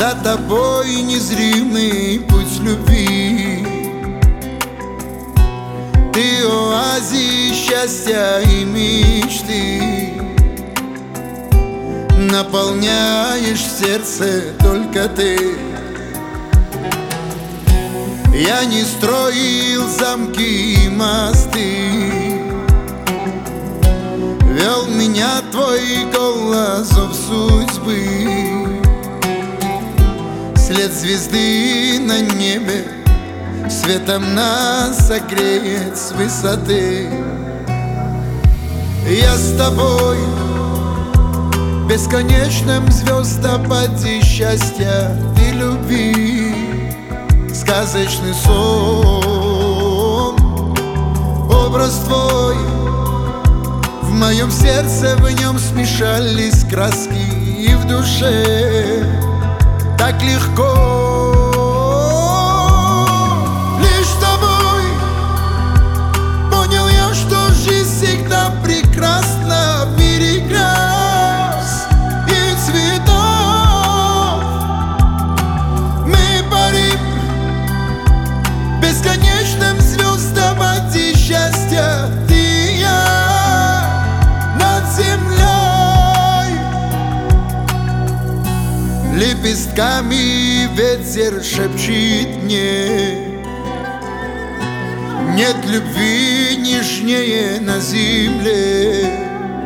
За тобой незримый путь любви. Ты оазис счастья и мечты, наполняешь сердце только ты. Я не строил замки и мосты, вел меня твой голос, зов судьбы. След звезды на небе светом нас согреет с высоты. Я с тобой в бесконечном звездопаде счастья и любви. Сказочный сон, образ твой в моем сердце, в нем смешались краски, и в душе так легко. Лишь с тобой понял я, что жизнь всегда прекрасна. В мире грез и цветов мы парим в бесконечном звездопаде счастья. Ты и я над землей. Лепестками ветер шепчет мне: нет любви нежнее на земле.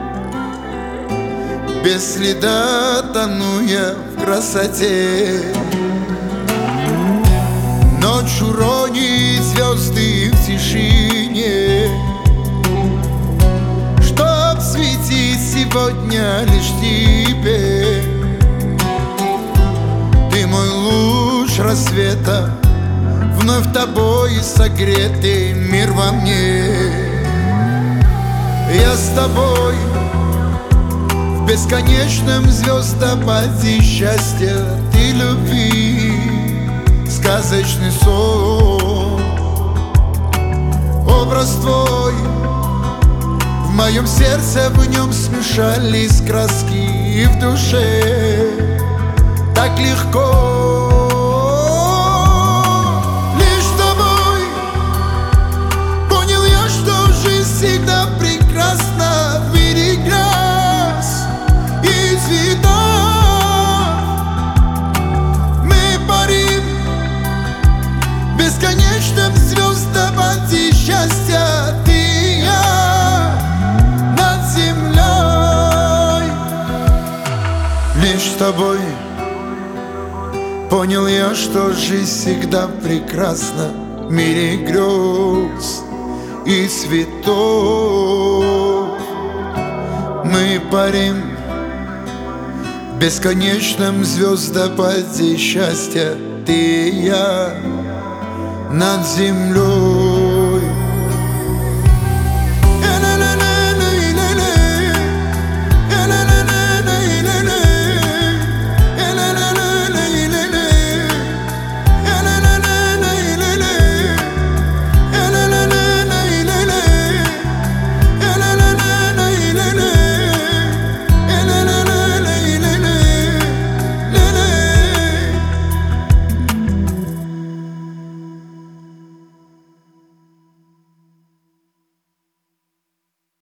Без следа тону я в красоте. Ночь уронит звезды в тишине, чтоб светить сегодня лишь тебе. Ты мой луч рассвета, вновь тобой согретый мир во мне. Я с тобой в бесконечном звездопаде счастья и любви. Сказочный сон, образ твой в моем сердце, в нем смешались краски, и в душе так легко. Лишь с тобой понял я, что жизнь всегда прекрасна. В мире грез и цветов мы парим в бесконечном звездопаде счастья. Ты и я над землей. Лишь с тобой понял я, что жизнь всегда прекрасна. В мире грез и цветов мы парим в бесконечном звездопаде счастья. Ты и я над землей.